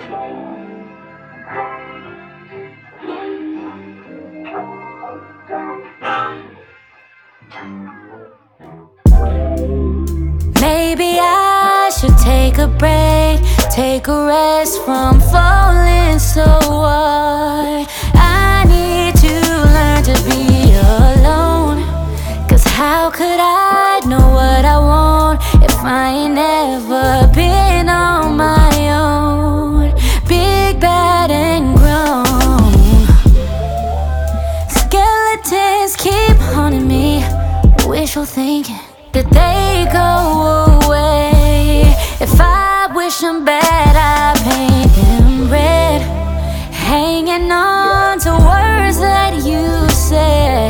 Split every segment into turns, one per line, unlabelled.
Maybe I should take a break, take a rest from falling so hard. I need to learn to be alone, 'cause how could I know what I want if I ain't never been on my own? Big, bad, and grown. Skeletons keep haunting me, wishful thinking that they go away. If I wish them bad, I paint them red, hanging on to words that you said.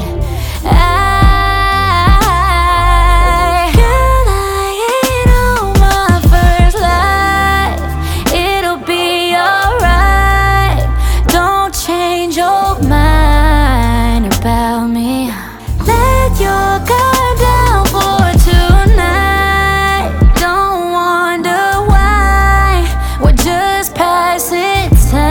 Girl, I ain't on my first life. It'll be alright. Don't change your mind about me. Let your guard down for tonight. Don't wonder why we're just passing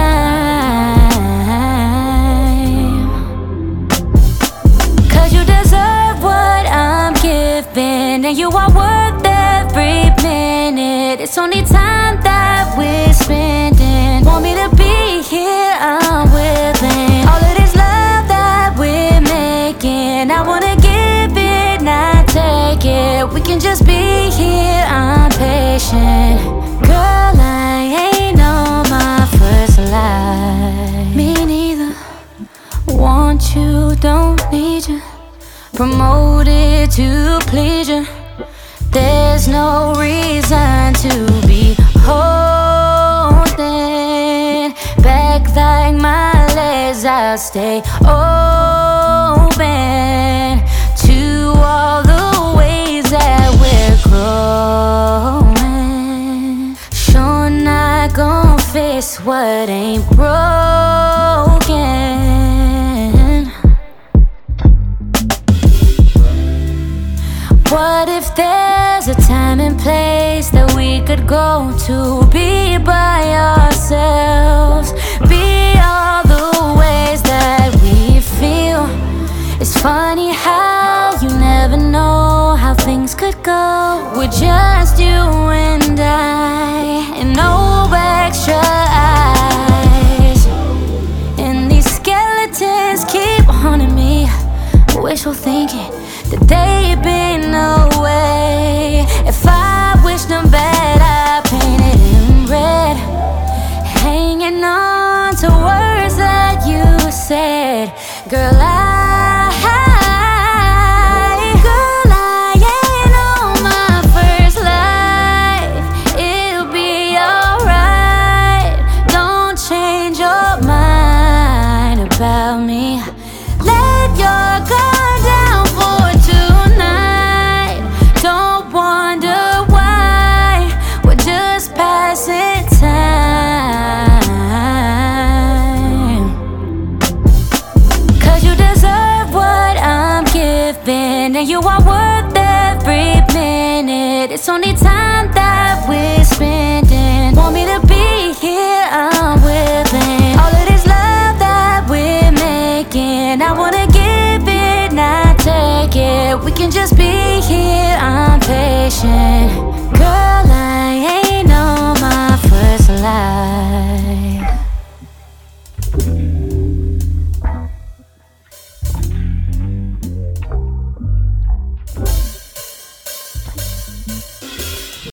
time. 'Cause you deserve what I'm giving, and you are worth every minute. It's only time that we're spending. Want me to be here, I'm willing. All of this love that we're making, I wanna give it, not take it. We can just be here, I'm patient. Girl, I ain't on my first life. Me neither. Want you, don't need you. Promoted to please you. There's no reason to be holding back like my legs. I'll stay open to all the ways that we're growing. Sure not gon' fix what ain't broken. What if there's a time and place that we could go to be by ourselves? Be all the ways that we feel. It's funny how you never know how things could go with just you and I, and no extra eyes. And these skeletons keep haunting me, wishful thinking that they've been away. If I wish them bad, I painted in red, hanging on to words that you said. Girl, ain't on my first life. It'll be alright. Don't change your mind about me. Let your guard down for tonight. Don't wonder why we're just passing time. 'Cause you deserve what I'm giving, and you are worth every minute. It's only time that we're spending. Want me to be here, I'm willing. All of this love that we're making, I wanna give it, not take it. We can just be here, I'm patient.